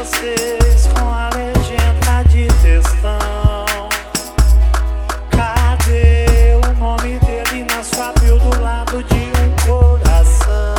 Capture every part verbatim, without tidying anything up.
vocês com a legenda de textão. Cadê o nome dele na sua bio do lado de um coração?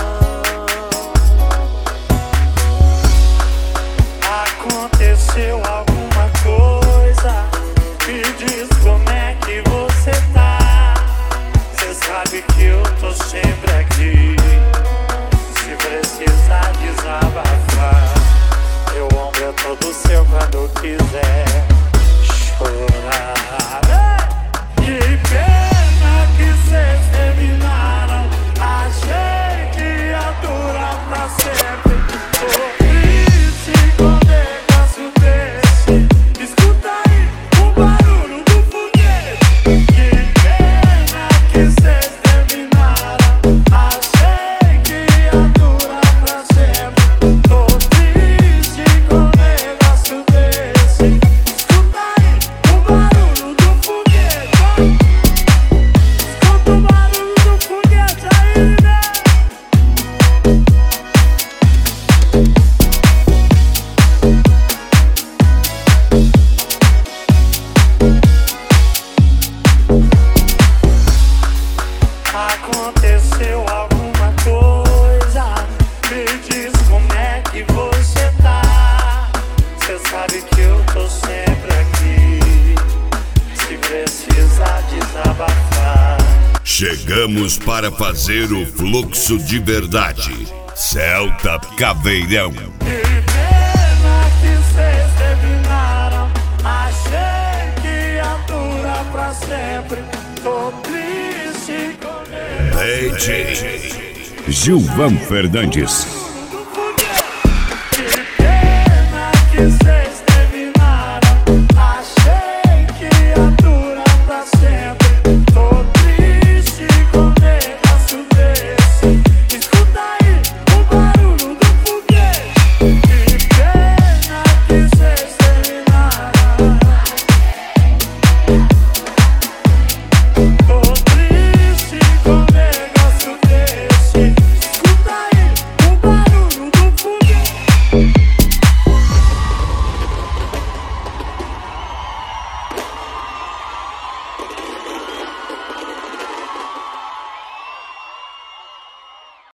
Aconteceu alguma coisa? Me diz como é que você tá. Cê sabe que eu tô sempre aqui. Se precisar desabafar, meu ombro é todo seu quando quiser chorar. Que pena que cês terminaram. Achei que ia durar pra sempre. Tô triste com um negócio desse. Escuta aí o barulho do foguete. Que pena que cês terminaram. Achei que ia durar pra sempre. Tô triste com um negócio desse. Escuta aí o barulho do foguete. Escuta o barulho do foguete aí, né? Aconteceu alguma coisa? Me diz como é que você tá. Cê sabe que eu tô sempre aqui. Se precisar desabafar. Chegamos para fazer o fluxo de verdade. Celta Caveirão. Que pena que cês terminaram. Achei que ia durar pra sempre. Tô triste com ele. D J Gilvan Fernandes. Que pena que cês